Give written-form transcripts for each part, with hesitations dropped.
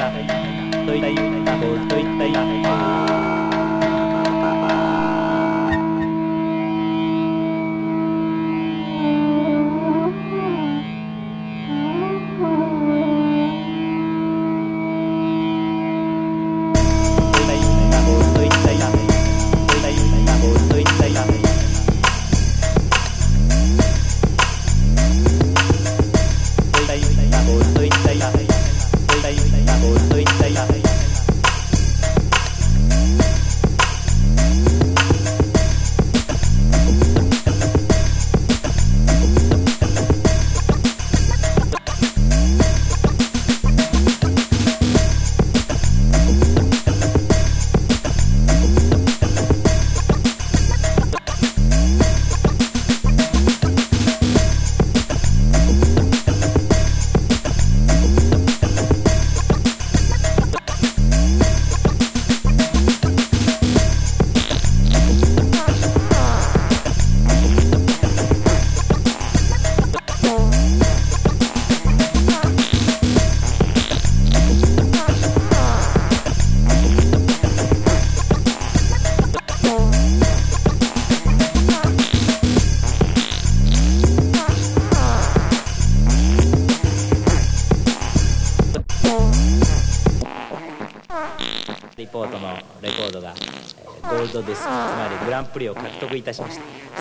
リポートのレコードがゴールドディスク、つまりグランプリを獲得いたしました。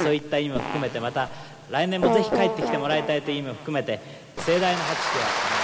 そういった意味も含めて、また来年もぜひ帰ってきてもらいたいという意味も含めて盛大な拍手を